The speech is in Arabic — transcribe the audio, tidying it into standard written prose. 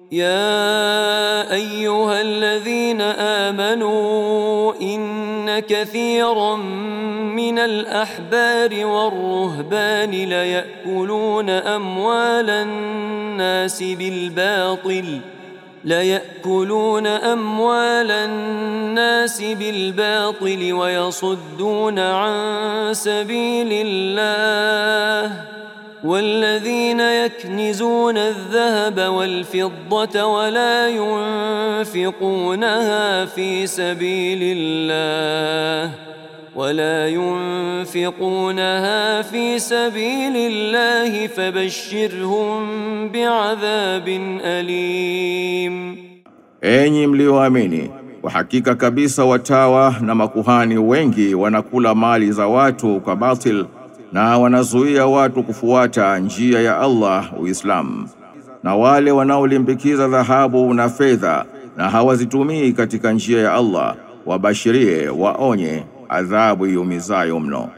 يا أيها الذين آمنوا إن كثيرا من الأحبار والرهبان ليأكلون أموال الناس بالباطل ويصدون عن سبيل الله والذين يكنزون الذهب والفضة ولا ينفقونها في سبيل الله فبشرهم بعذاب أليم. Enyi mlioamini, kwa hakika kabisa watawa na makuhani wengi wanakula mali za watu kwa batil na wanazuia watu kufuata njia ya Allah Uislamu. Na wale wanaolimbikiza dhahabu na fedha na hawazitumii katika njia ya Allah, wabashirie, waonye adhabu iumizayo mno.